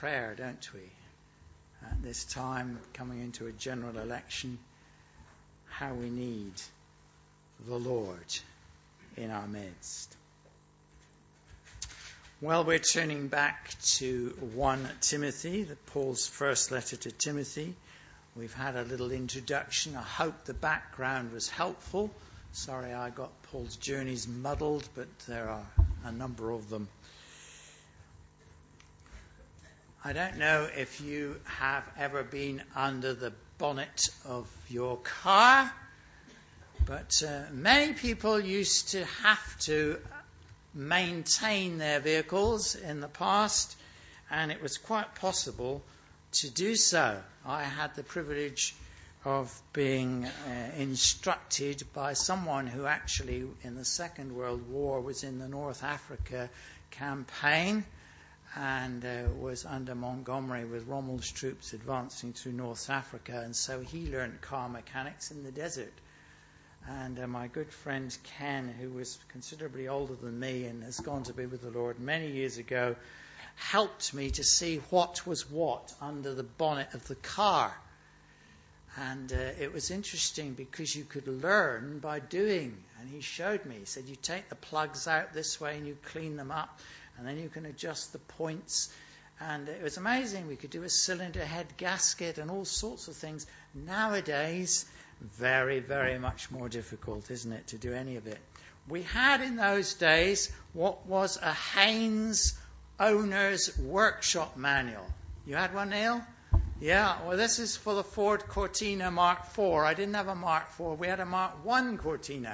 prayer, don't we? At this time, coming into a general election, how we need the Lord in our midst. Well, we're turning back to 1 Timothy, Paul's first letter to Timothy. We've had a little introduction. I hope the background was helpful. Sorry I got Paul's journeys muddled, but there are a number of them. I don't know if you have ever been under the bonnet of your car, but many people used to have to maintain their vehicles in the past, and it was quite possible to do so. I had the privilege of being instructed by someone who actually in the Second World War was in the North Africa campaign and was under Montgomery with Rommel's troops advancing through North Africa, and so he learned car mechanics in the desert. And my good friend Ken, who was considerably older than me and has gone to be with the Lord many years ago, helped me to see what was what under the bonnet of the car. And it was interesting because you could learn by doing. And he showed me. He said, you take the plugs out this way and you clean them up, and then you can adjust the points. And it was amazing. We could do a cylinder head gasket and all sorts of things. Nowadays, very, very much more difficult, isn't it, to do any of it. We had in those days what was a Haynes owner's workshop manual. You had one, Neil? Yeah, well, this is for the Ford Cortina Mark IV. I didn't have a Mark IV. We had a Mark I Cortina,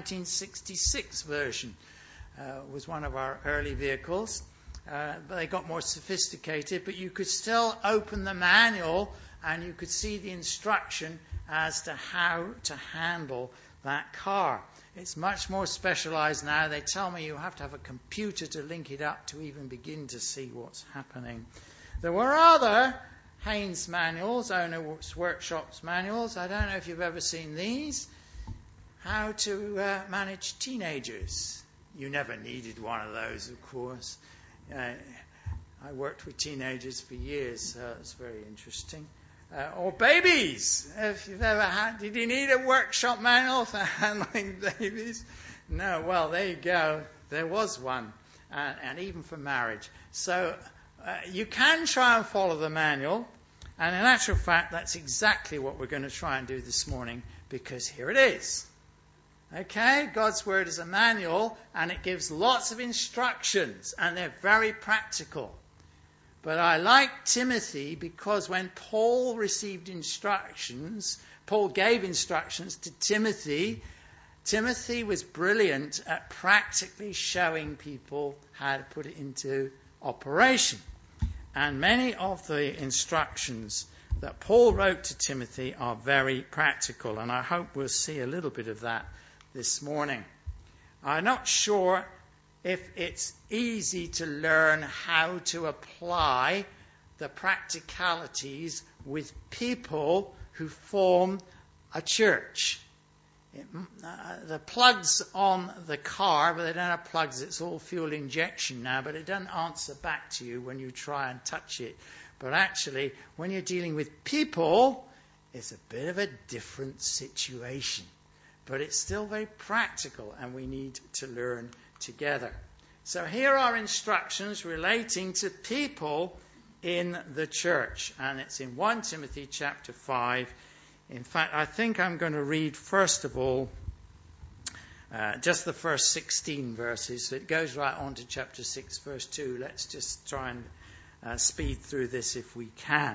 1966 version. Was one of our early vehicles. But they got more sophisticated, but you could still open the manual and you could see the instruction as to how to handle that car. It's much more specialized now. They tell me you have to have a computer to link it up to even begin to see what's happening. There were other Haynes manuals, owner's workshops manuals. I don't know if you've ever seen these. How to manage teenagers. You never needed one of those, of course. I worked with teenagers for years, so it's very interesting. Or babies. If you've ever had, did you need a workshop manual for handling babies? No, well, there you go. There was one, and even for marriage. So you can try and follow the manual, and in actual fact, that's exactly what we're going to try and do this morning, because here it is. Okay, God's Word is a manual, and it gives lots of instructions, and they're very practical. But I like Timothy because when Paul received instructions, Paul gave instructions to Timothy. Timothy was brilliant at practically showing people how to put it into operation. And many of the instructions that Paul wrote to Timothy are very practical, and I hope we'll see a little bit of that this morning. I'm not sure if it's easy to learn how to apply the practicalities with people who form a church. The plugs on the car, but they don't have plugs, it's all fuel injection now, but it doesn't answer back to you when you try and touch it. But actually, when you're dealing with people, it's a bit of a different situation. But it's still very practical, and we need to learn together. So here are instructions relating to people in the church, and it's in 1 Timothy chapter 5. In fact, I think I'm going to read first of all just the first 16 verses. So it goes right on to chapter 6, verse 2. Let's just try and speed through this if we can.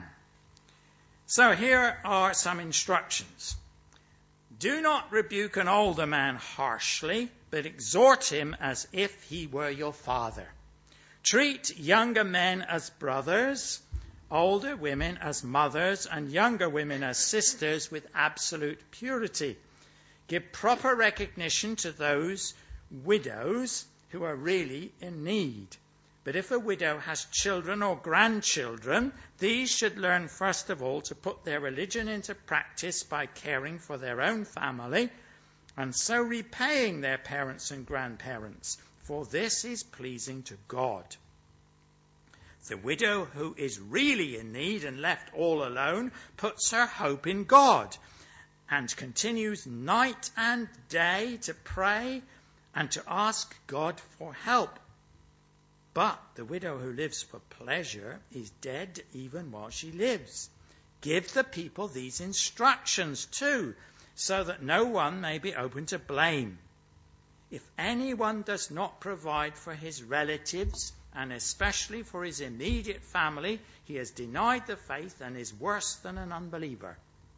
So here are some instructions. Do not rebuke an older man harshly, but exhort him as if he were your father. Treat younger men as brothers, older women as mothers, and younger women as sisters with absolute purity. Give proper recognition to those widows who are really in need. But if a widow has children or grandchildren, these should learn first of all to put their religion into practice by caring for their own family, and so repaying their parents and grandparents, for this is pleasing to God. The widow who is really in need and left all alone puts her hope in God and continues night and day to pray and to ask God for help. But the widow who lives for pleasure is dead even while she lives. Give the people these instructions too, so that no one may be open to blame. If anyone does not provide for his relatives, and especially for his immediate family, he has denied the faith and is worse than an unbeliever.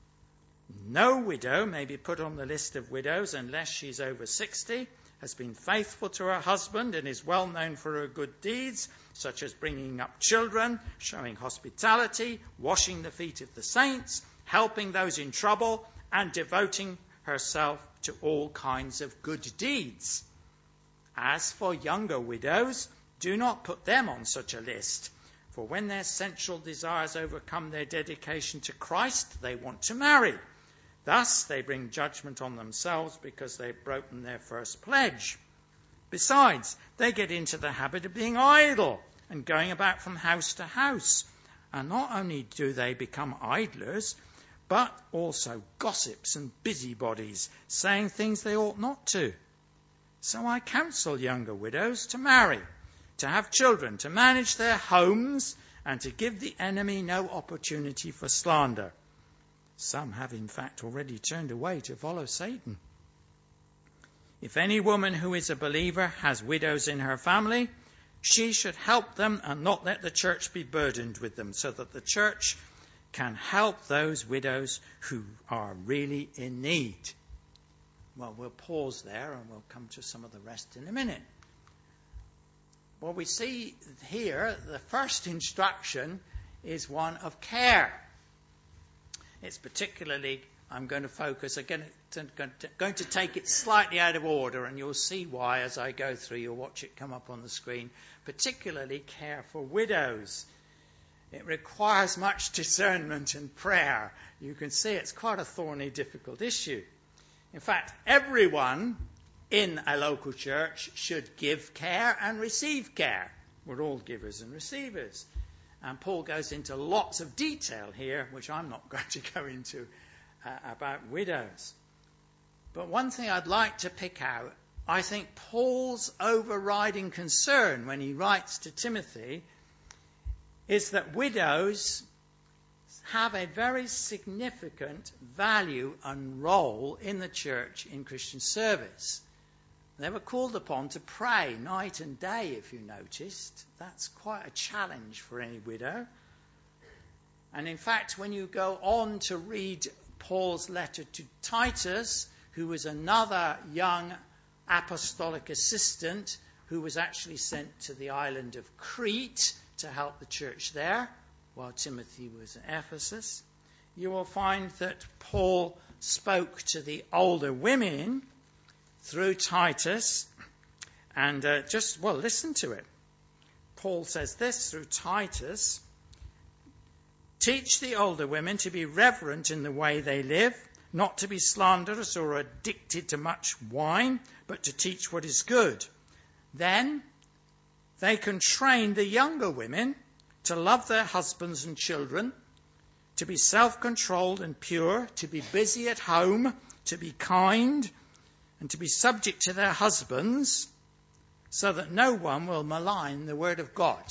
No widow may be put on the list of widows unless she's over 60, has been faithful to her husband and is well known for her good deeds, such as bringing up children, showing hospitality, washing the feet of the saints, helping those in trouble, and devoting herself to all kinds of good deeds. As for younger widows, do not put them on such a list, for when their sensual desires overcome their dedication to Christ, they want to marry. Thus, they bring judgment on themselves because they've broken their first pledge. Besides, they get into the habit of being idle and going about from house to house. And not only do they become idlers, but also gossips and busybodies, saying things they ought not to. So I counsel younger widows to marry, to have children, to manage their homes, and to give the enemy no opportunity for slander. Some have, in fact, already turned away to follow Satan. If any woman who is a believer has widows in her family, she should help them and not let the church be burdened with them, so that the church can help those widows who are really in need. Well, we'll pause there and we'll come to some of the rest in a minute. Well, we see here the first instruction is one of care. It's particularly, I'm going to focus, going to take it slightly out of order, and you'll see why as I go through. You'll watch it come up on the screen. Particularly care for widows. It requires much discernment and prayer. You can see it's quite a thorny, difficult issue. In fact, everyone in a local church should give care and receive care. We're all givers and receivers. And Paul goes into lots of detail here, which I'm not going to go into, about widows. But one thing I'd like to pick out, I think Paul's overriding concern when he writes to Timothy is that widows have a very significant value and role in the church in Christian service. They were called upon to pray night and day, if you noticed. That's quite a challenge for any widow. And in fact, when you go on to read Paul's letter to Titus, who was another young apostolic assistant who was actually sent to the island of Crete to help the church there, while Timothy was at Ephesus, you will find that Paul spoke to the older women through Titus, and listen to it. Paul says this through Titus: teach the older women to be reverent in the way they live, not to be slanderous or addicted to much wine, but to teach what is good. Then they can train the younger women to love their husbands and children, to be self-controlled and pure, to be busy at home, to be kind, and to be subject to their husbands, so that no one will malign the word of God.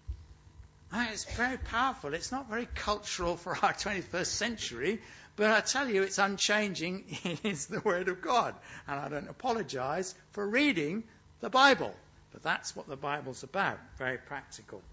It's very powerful. It's not very cultural for our 21st century, but I tell you, it's unchanging. It's the word of God. And I don't apologize for reading the Bible, but that's what the Bible's about. Very practical.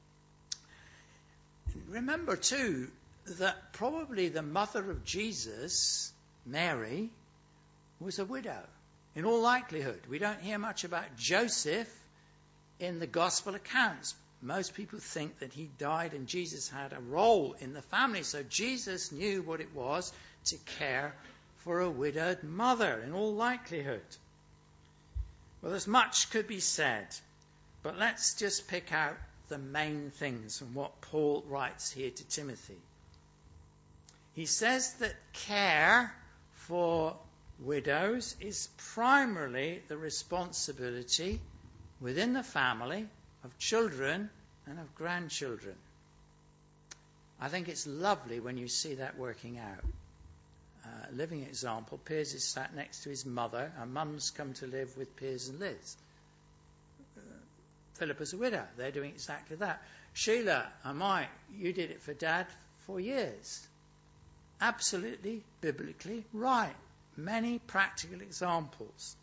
Remember, too, that probably the mother of Jesus, Mary, was a widow. In all likelihood, we don't hear much about Joseph in the gospel accounts. Most people think that he died and Jesus had a role in the family. So Jesus knew what it was to care for a widowed mother, in all likelihood. Well, there's much could be said, but let's just pick out the main things from what Paul writes here to Timothy. He says that care for widows is primarily the responsibility within the family of children and of grandchildren. I think it's lovely when you see that working out. Living example, Piers is sat next to his mother, and Mum's come to live with Piers and Liz. Philippa's a widow. They're doing exactly that. Sheila and Mike, you did it for Dad for years. Absolutely, biblically right. Many practical examples.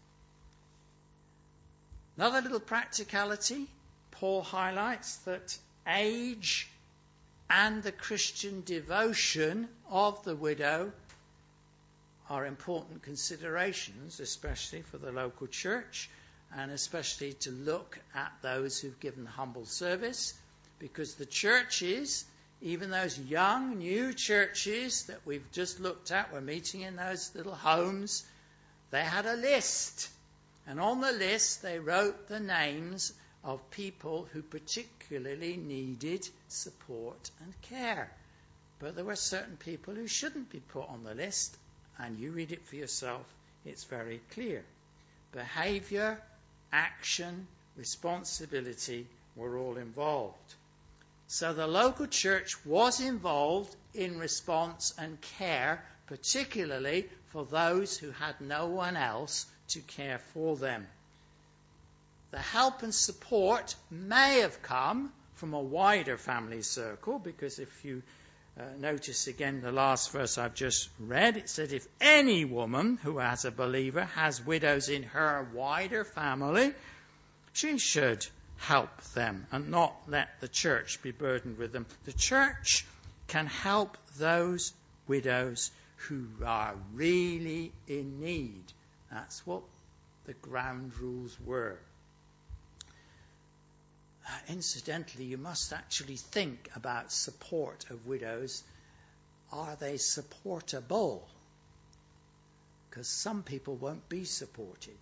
Another little practicality, Paul highlights that age and the Christian devotion of the widow are important considerations, especially for the local church, and especially to look at those who've given humble service, because the churches, even those young, new churches that we've just looked at, we're meeting in those little homes, they had a list. And on the list, they wrote the names of people who particularly needed support and care. But there were certain people who shouldn't be put on the list, and you read it for yourself, it's very clear. Behaviour, action, responsibility were all involved. So the local church was involved in response and care, particularly for those who had no one else to care for them. The help and support may have come from a wider family circle, because if you notice again the last verse I've just read, it said if any woman who as a believer has widows in her wider family, she should help them and not let the church be burdened with them. The church can help those widows who are really in need. That's what the ground rules were. Incidentally, you must actually think about support of widows. Are they supportable? Because some people won't be supported.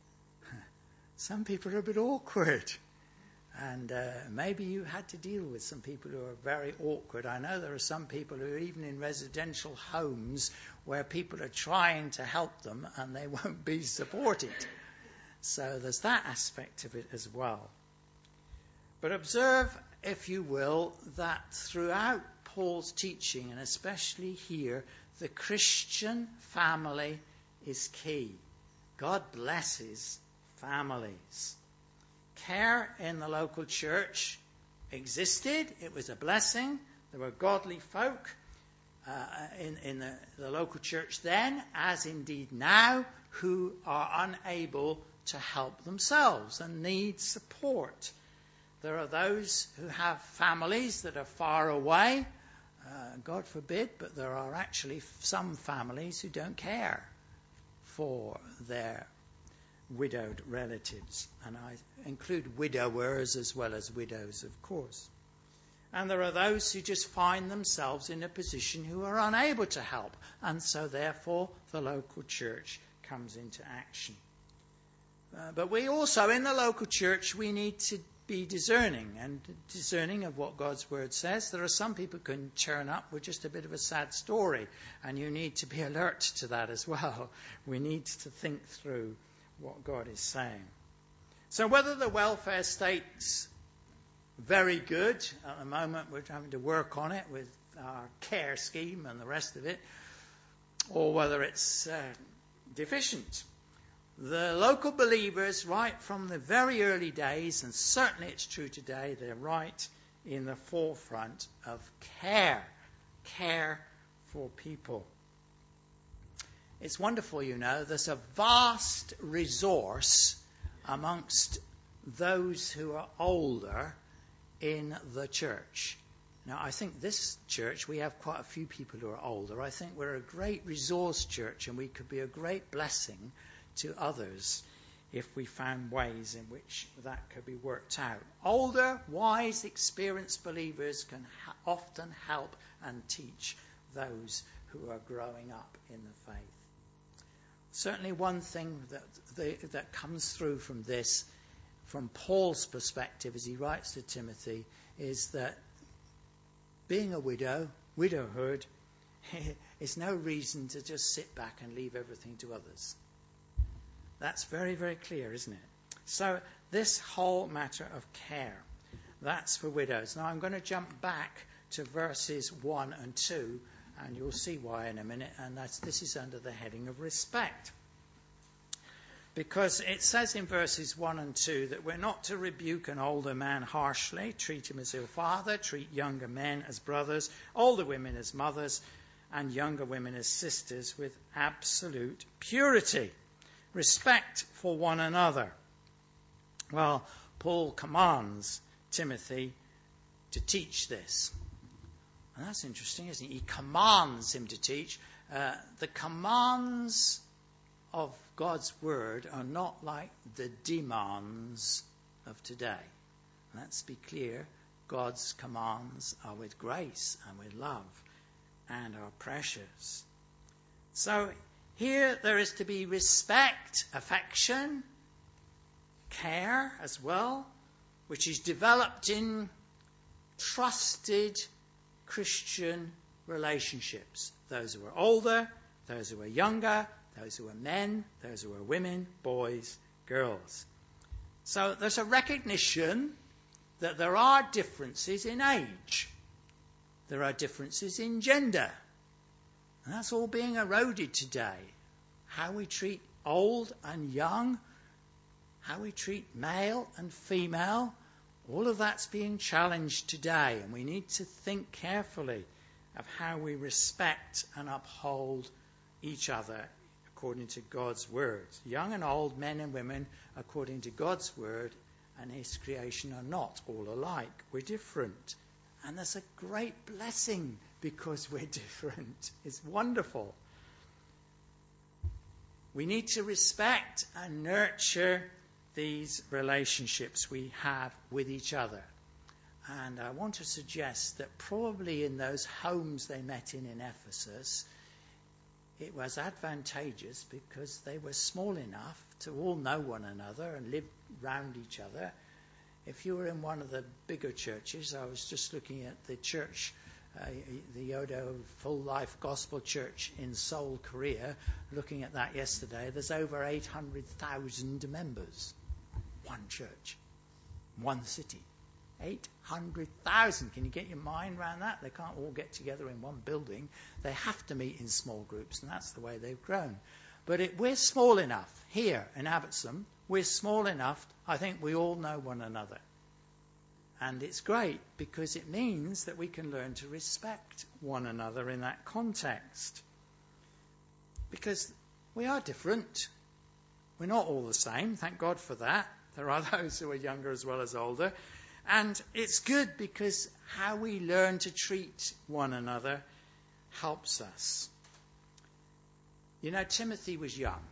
Some people are a bit awkward. And maybe you had to deal with some people who are very awkward. I know there are some people who are even in residential homes where people are trying to help them and they won't be supported. So there's that aspect of it as well. But observe, if you will, that throughout Paul's teaching, and especially here, the Christian family is key. God blesses families. Care in the local church existed. It was a blessing. There were godly folk in the local church then, as indeed now, who are unable to help themselves and need support. There are those who have families that are far away, God forbid, but there are actually some families who don't care for their widowed relatives. And I include widowers as well as widows, of course. And there are those who just find themselves in a position who are unable to help. And so therefore the local church comes into action. But we also, in the local church, we need to be discerning of what God's word says. There are some people who can turn up with just a bit of a sad story, and you need to be alert to that as well. We need to think through what God is saying. So whether the welfare state's very good, at the moment we're having to work on it with our care scheme and the rest of it, or whether it's deficient, the local believers, right from the very early days, and certainly it's true today, they're right in the forefront of care for people. It's wonderful, you know, there's a vast resource amongst those who are older in the church. Now, I think this church, we have quite a few people who are older. I think we're a great resource church, and we could be a great blessing to others if we found ways in which that could be worked out. Older, wise, experienced believers can often help and teach those who are growing up in the faith. Certainly one thing that comes through from this, from Paul's perspective as he writes to Timothy, is that being a widowhood, is no reason to just sit back and leave everything to others. That's very, very clear, isn't it? So this whole matter of care. That's for widows. Now I'm going to jump back to verses 1 and 2, and you'll see why in a minute. And this is under the heading of respect. Because it says in verses 1 and 2 that we're not to rebuke an older man harshly, treat him as a father, treat younger men as brothers, older women as mothers, and younger women as sisters with absolute purity. Respect for one another. Well, Paul commands Timothy to teach this. And that's interesting, isn't it? He commands him to teach. The commands of God's word are not like the demands of today. Let's be clear. God's commands are with grace and with love and are precious. So here there is to be respect, affection, care as well, which is developed in trusted Christian relationships. Those who are older, those who are younger, those who are men, those who are women, boys, girls. So there's a recognition that there are differences in age. There are differences in gender. And that's all being eroded today. How we treat old and young, how we treat male and female, all of that's being challenged today. And we need to think carefully of how we respect and uphold each other according to God's word. Young and old, men and women, according to God's word and his creation, are not all alike. We're different. And there's a great blessing because we're different. It's wonderful. We need to respect and nurture these relationships we have with each other. And I want to suggest that probably in those homes they met in Ephesus, it was advantageous because they were small enough to all know one another and live round each other. If you were in one of the bigger churches, I was just looking at the church, the Yodo Full Life Gospel Church in Seoul, Korea, looking at that yesterday. There's over 800,000 members. One church, one city. 800,000. Can you get your mind around that? They can't all get together in one building. They have to meet in small groups, and that's the way they've grown. But we're small enough here in Abbotsford. We're small enough, I think we all know one another. And it's great because it means that we can learn to respect one another in that context. Because we are different. We're not all the same. Thank God for that. There are those who are younger as well as older. And it's good because how we learn to treat one another helps us. You know, Timothy was young.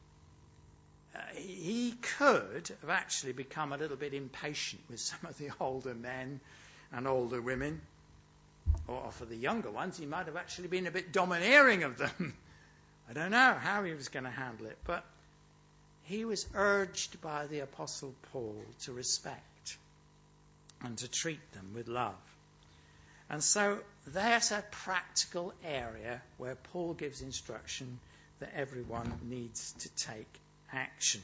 He could have actually become a little bit impatient with some of the older men and older women. Or for the younger ones, he might have actually been a bit domineering of them. I don't know how he was going to handle it. But he was urged by the Apostle Paul to respect and to treat them with love. And so there's a practical area where Paul gives instruction that everyone needs to take action.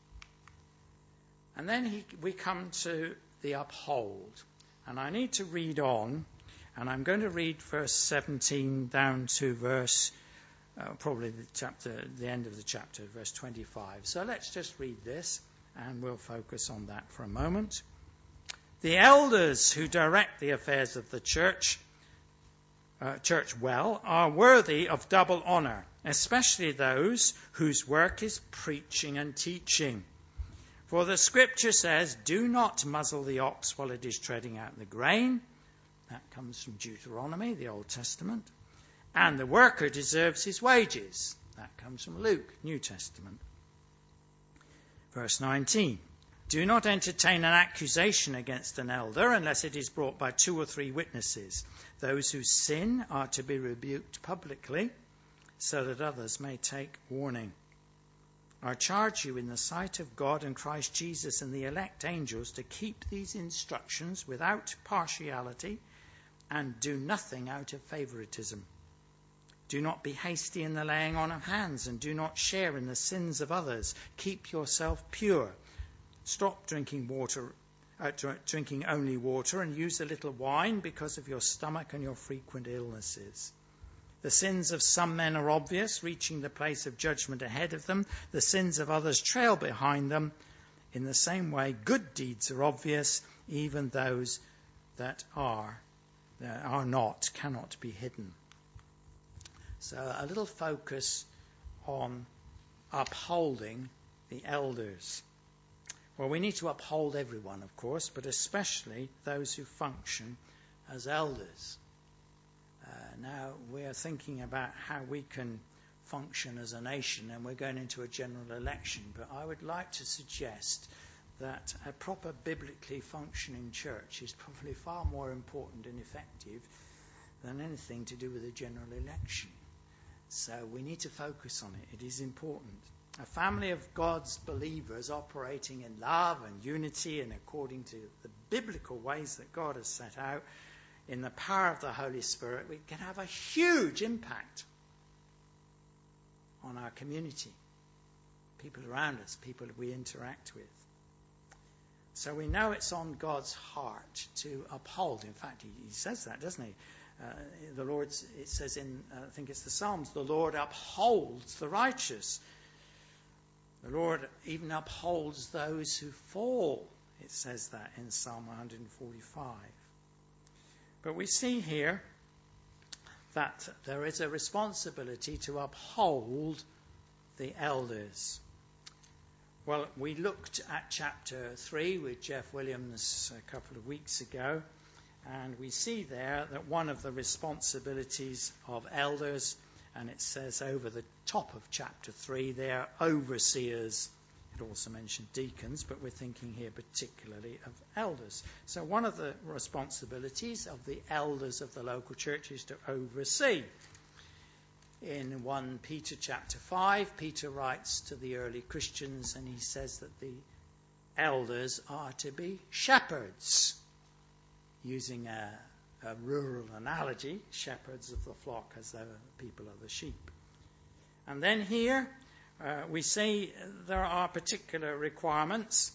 And then we come to the uphold. And I need to read on, and I'm going to read verse 17 down to verse, probably the end of the chapter, verse 25. So let's just read this, and we'll focus on that for a moment. The elders who direct the affairs of the church well, are worthy of double honour, especially those whose work is preaching and teaching. For the scripture says, do not muzzle the ox while it is treading out the grain. That comes from Deuteronomy, the Old Testament. And the worker deserves his wages. That comes from Luke, New Testament. Verse 19. Do not entertain an accusation against an elder unless it is brought by 2 or 3 witnesses. Those who sin are to be rebuked publicly, so that others may take warning. I charge you in the sight of God and Christ Jesus and the elect angels to keep these instructions without partiality and do nothing out of favoritism. Do not be hasty in the laying on of hands and do not share in the sins of others. Keep yourself pure. Stop drinking drinking only water, and use a little wine because of your stomach and your frequent illnesses. The sins of some men are obvious, reaching the place of judgment ahead of them. The sins of others trail behind them. In the same way, good deeds are obvious, even those that are not, cannot be hidden. So a little focus on upholding the elders. Well, we need to uphold everyone, of course, but especially those who function as elders. Now, we're thinking about how we can function as a nation, and we're going into a general election, but I would like to suggest that a proper biblically functioning church is probably far more important and effective than anything to do with a general election. So we need to focus on it. It is important. A family of God's believers operating in love and unity and according to the biblical ways that God has set out in the power of the Holy Spirit, we can have a huge impact on our community, people around us, people we interact with. So we know it's on God's heart to uphold. In fact, he says that, doesn't he? The Lord, it says in, I think it's the Psalms, the Lord upholds the righteous. The Lord even upholds those who fall. It says that in Psalm 145. But we see here that there is a responsibility to uphold the elders. Well, we looked at chapter 3 with Jeff Williams a couple of weeks ago, and we see there that one of the responsibilities of elders, and it says over the top of chapter 3, they are overseers. It also mentioned deacons, but we're thinking here particularly of elders. So one of the responsibilities of the elders of the local church is to oversee. In 1 Peter chapter 5, Peter writes to the early Christians, and he says that the elders are to be shepherds. Using a rural analogy, shepherds of the flock as though people are the sheep. And then here we see there are particular requirements.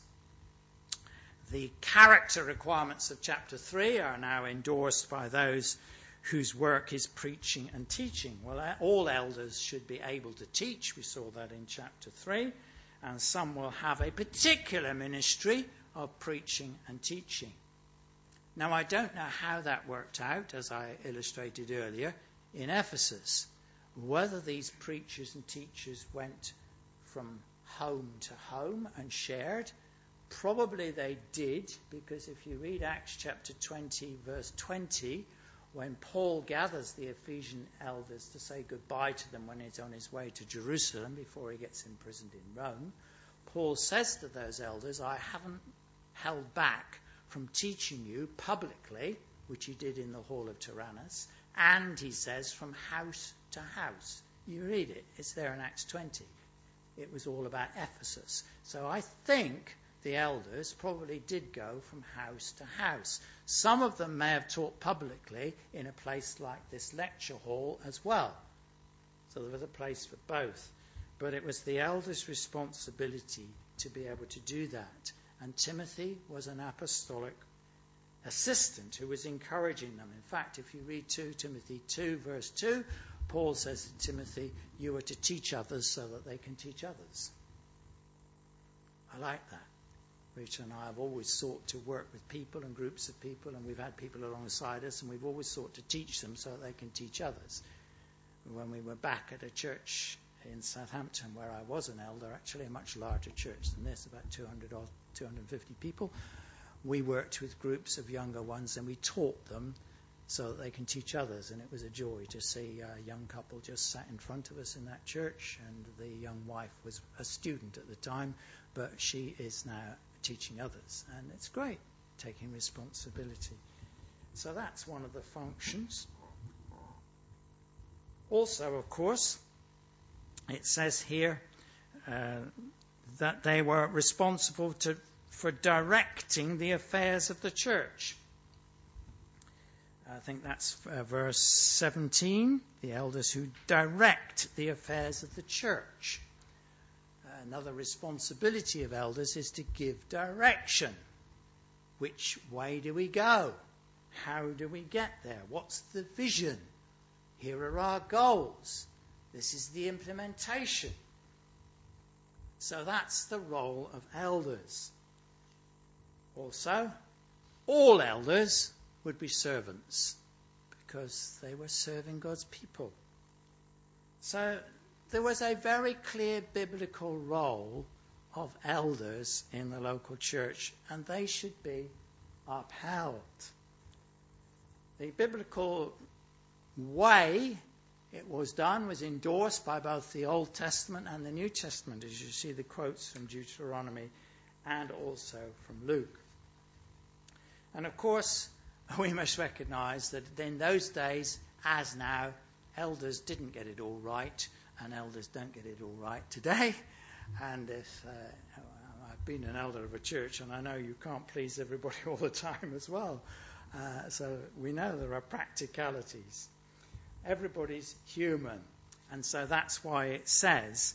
The character requirements of chapter 3 are now endorsed by those whose work is preaching and teaching. Well, all elders should be able to teach. We saw that in chapter 3. And some will have a particular ministry of preaching and teaching. Now, I don't know how that worked out, as I illustrated earlier, in Ephesus. Whether these preachers and teachers went from home to home and shared. Probably they did, because if you read Acts chapter 20, verse 20, when Paul gathers the Ephesian elders to say goodbye to them when he's on his way to Jerusalem before he gets imprisoned in Rome, Paul says to those elders, I haven't held back from teaching you publicly, which he did in the hall of Tyrannus, and he says from house to house. You read it, it's there in Acts 20. It was all about Ephesus. So I think the elders probably did go from house to house. Some of them may have taught publicly in a place like this lecture hall as well. So there was a place for both. But it was the elders' responsibility to be able to do that. And Timothy was an apostolic assistant who was encouraging them. In fact, if you read 2 Timothy 2, verse 2, Paul says to Timothy, you are to teach others so that they can teach others. I like that. Rita and I have always sought to work with people and groups of people, and we've had people alongside us, and we've always sought to teach them so that they can teach others. When we were back at a church in Southampton, where I was an elder, actually a much larger church than this, about 250 people, we worked with groups of younger ones, and we taught them so that they can teach others. And it was a joy to see a young couple just sat in front of us in that church, and the young wife was a student at the time, but she is now teaching others. And it's great, taking responsibility. So that's one of the functions. Also, of course, it says here that they were responsible for directing the affairs of the church. I think that's verse 17, the elders who direct the affairs of the church. Another responsibility of elders is to give direction. which way do we go? How do we get there? What's the vision? Here are our goals. This is the implementation. So that's the role of elders. Also, all elders would be servants because they were serving God's people. So there was a very clear biblical role of elders in the local church, and they should be upheld. The biblical way it was done was endorsed by both the Old Testament and the New Testament, as you see the quotes from Deuteronomy and also from Luke. And of course, we must recognize that in those days, as now, elders didn't get it all right, and elders don't get it all right today. And if I've been an elder of a church, and I know you can't please everybody all the time as well. So we know there are practicalities. Everybody's human. And so that's why it says,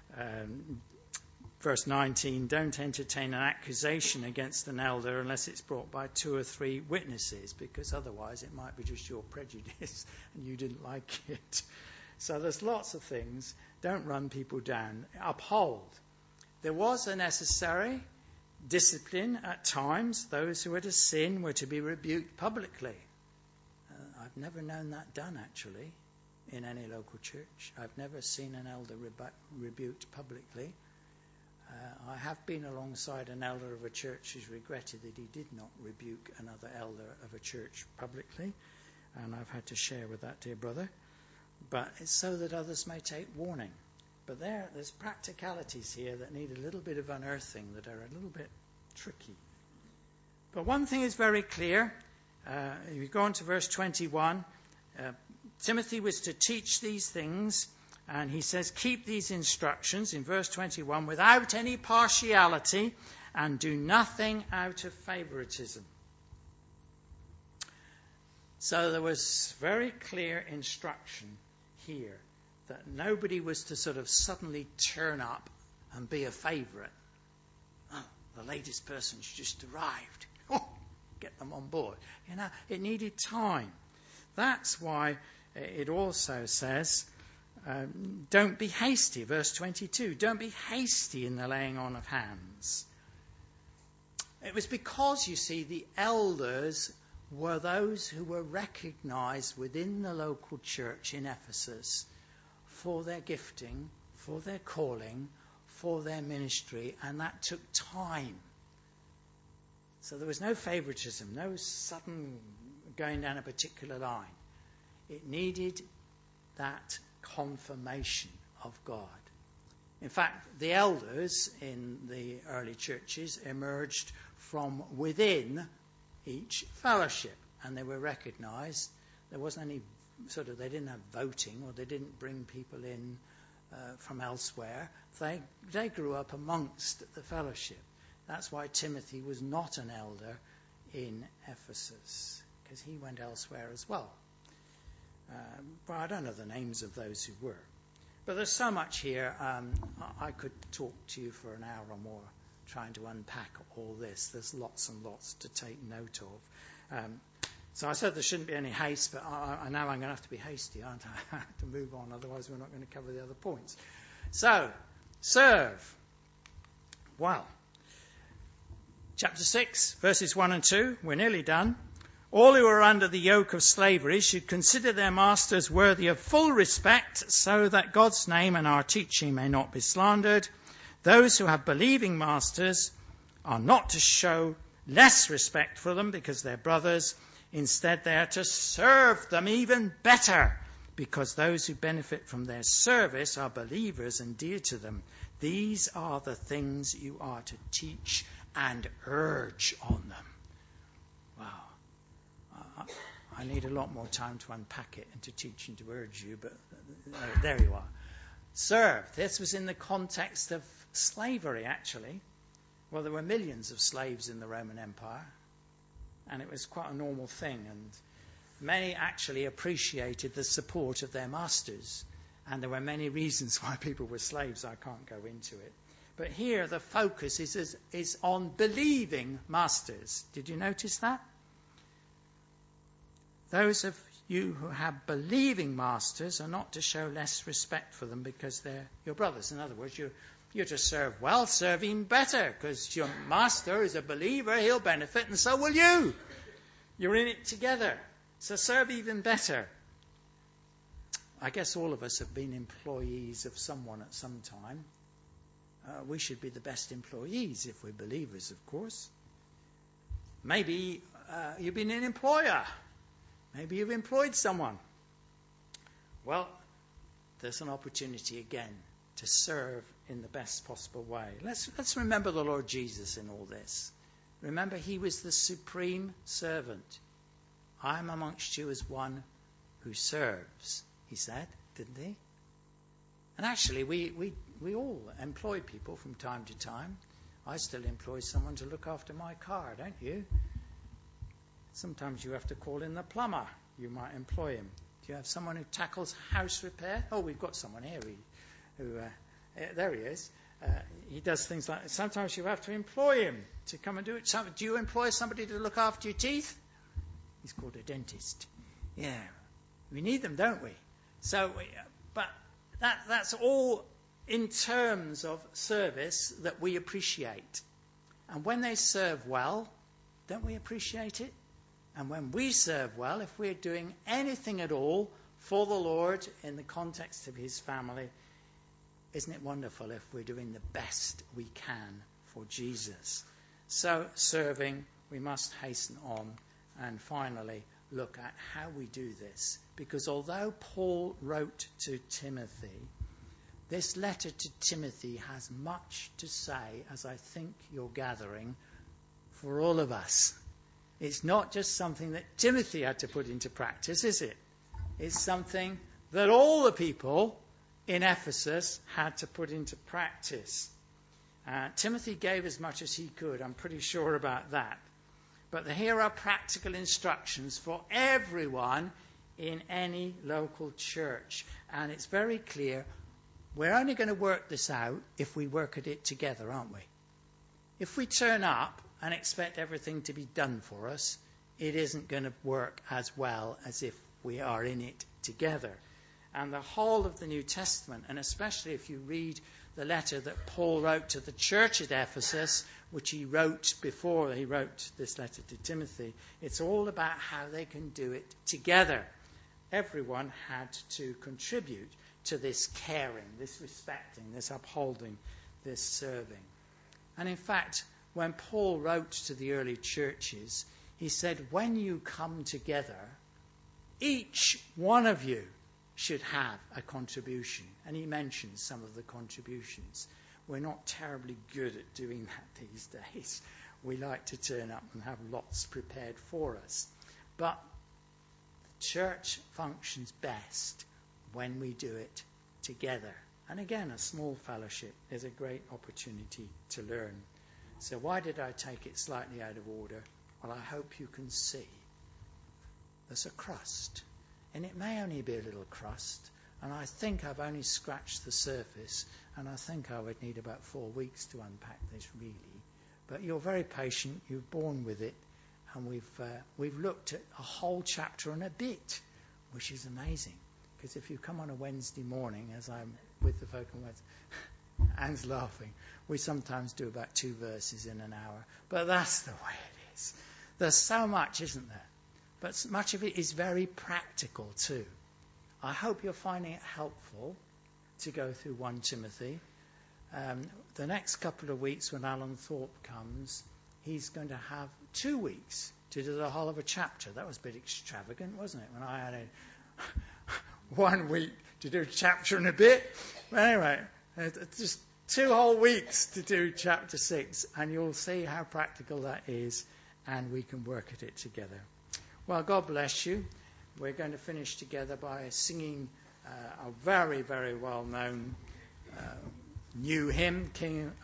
verse 19, don't entertain an accusation against an elder unless it's brought by 2 or 3 witnesses, because otherwise it might be just your prejudice and you didn't like it. So there's lots of things. Don't run people down. Uphold. There was a necessary discipline at times. Those who were to sin were to be rebuked publicly. I've never known that done, actually, in any local church. I've never seen an elder rebuked publicly. I have been alongside an elder of a church who's regretted that he did not rebuke another elder of a church publicly, and I've had to share with that dear brother. But it's so that others may take warning. But there's practicalities here that need a little bit of unearthing, that are a little bit tricky. But one thing is very clear. If you go on to verse 21, Timothy was to teach these things, and he says, keep these instructions in verse 21 without any partiality, and do nothing out of favoritism. So there was very clear instruction here that nobody was to sort of suddenly turn up and be a favourite. Oh, the latest person's just arrived. Oh, get them on board. You know, it needed time. That's why it also says, don't be hasty. Verse 22, don't be hasty in the laying on of hands. It was because, you see, the elders were those who were recognized within the local church in Ephesus for their gifting, for their calling, for their ministry, and that took time. So there was no favoritism, no sudden going down a particular line. It needed that confirmation of God. In fact, the elders in the early churches emerged from within each fellowship, and they were recognized. There wasn't any they didn't have voting, or they didn't bring people in from elsewhere. They grew up amongst the fellowship. That's why Timothy was not an elder in Ephesus, because he went elsewhere as well. But I don't know the names of those who were. But there's so much here. I could talk to you for an hour or more trying to unpack all this. There's lots and lots to take note of. So I said there shouldn't be any haste, but now I'm going to have to be hasty, aren't I? I have to move on, otherwise we're not going to cover the other points. So, serve. Well, chapter 6, verses 1 and 2, we're nearly done. All who are under the yoke of slavery should consider their masters worthy of full respect, so that God's name and our teaching may not be slandered. Those who have believing masters are not to show less respect for them because they're brothers. Instead, they are to serve them even better, because those who benefit from their service are believers and dear to them. These are the things you are to teach and urge on them. Wow. I need a lot more time to unpack it and to teach and to urge you, but there you are. Serve. This was in the context of slavery, actually. Well, there were millions of slaves in the Roman Empire, and it was quite a normal thing, and many actually appreciated the support of their masters, and there were many reasons why people were slaves. I can't go into it. But here the focus is on believing masters. Did you notice that? Those of you who have believing masters are not to show less respect for them because they're your brothers. In other words, you're to serve well, serve even better, because your master is a believer, he'll benefit, and so will you. You're in it together. So serve even better. I guess all of us have been employees of someone at some time. We should be the best employees if we're believers, of course. Maybe you've been an employer. Maybe you've employed someone. Well, there's an opportunity again to serve in the best possible way. Let's remember the Lord Jesus in all this. Remember, he was the supreme servant. I am amongst you as one who serves, he said, didn't he? And actually, we all employ people from time to time. I still employ someone to look after my car, don't you? Sometimes you have to call in the plumber. You might employ him. Do you have someone who tackles house repair? Oh, we've got someone here there he is. He does things like, sometimes you have to employ him to come and do it. Do you employ somebody to look after your teeth? He's called a dentist. Yeah, we need them, don't we? So, but that's all in terms of service that we appreciate. And when they serve well, don't we appreciate it? And when we serve well, if we're doing anything at all for the Lord in the context of his family, isn't it wonderful if we're doing the best we can for Jesus? So serving, we must hasten on and finally look at how we do this. Because although Paul wrote to Timothy, this letter to Timothy has much to say, as I think you're gathering, for all of us. It's not just something that Timothy had to put into practice, is it? It's something that all the people in Ephesus had to put into practice. Timothy gave as much as he could, I'm pretty sure about that. But here are practical instructions for everyone in any local church. And it's very clear, we're only going to work this out if we work at it together, aren't we? If we turn up and expect everything to be done for us, it isn't going to work as well as if we are in it together. And the whole of the New Testament, and especially if you read the letter that Paul wrote to the church at Ephesus, which he wrote before he wrote this letter to Timothy, it's all about how they can do it together. Everyone had to contribute to this caring, this respecting, this upholding, this serving. And in fact, when Paul wrote to the early churches, he said, when you come together, each one of you should have a contribution. And he mentions some of the contributions. We're not terribly good at doing that these days. We like to turn up and have lots prepared for us. But the church functions best when we do it together. And again, a small fellowship is a great opportunity to learn. So why did I take it slightly out of order? Well, I hope you can see there's a crust. And it may only be a little crust. And I think I've only scratched the surface. And I think I would need about 4 weeks to unpack this really. But you're very patient. You've borne with it. And we've looked at a whole chapter and a bit, which is amazing. Because if you come on a Wednesday morning, as I'm with the folk on Wednesday, Anne's laughing. We sometimes do about 2 verses in an hour. But that's the way it is. There's so much, isn't there? But much of it is very practical too. I hope you're finding it helpful to go through 1 Timothy. The next couple of weeks when Alan Thorpe comes, he's going to have 2 weeks to do the whole of a chapter. That was a bit extravagant, wasn't it? When I had 1 week to do a chapter and a bit. But anyway, just 2 whole weeks to do chapter 6, and you'll see how practical that is, and we can work at it together. Well, God bless you. We're going to finish together by singing a very, very well-known new hymn, King